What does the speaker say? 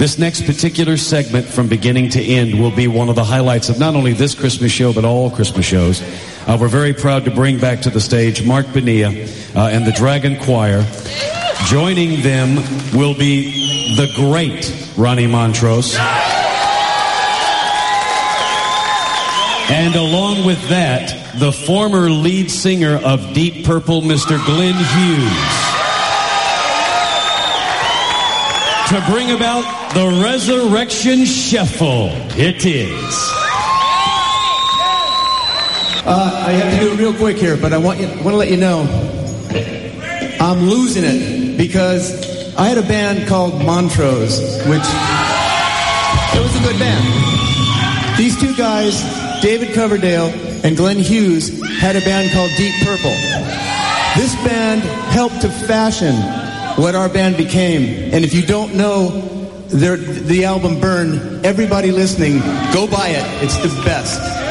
This next particular segment from beginning to end will be one of the highlights of not only this Christmas show, but all Christmas shows. We're very proud to bring back to the stage Mark Bonilla and the Dragon Choir. Joining them will be the great Ronnie Montrose. And along with that, the former lead singer of Deep Purple, Mr. Glenn Hughes. To bring about the Resurrection Shuffle, it is. I have to do it real quick here, but I want to let you know I'm losing it because I had a band called Montrose, which it was a good band. These two guys, David Coverdale and Glenn Hughes, had a band called Deep Purple. This band helped to fashion what our band became. And if you don't know the album Burn, everybody listening, go buy it. It's the best.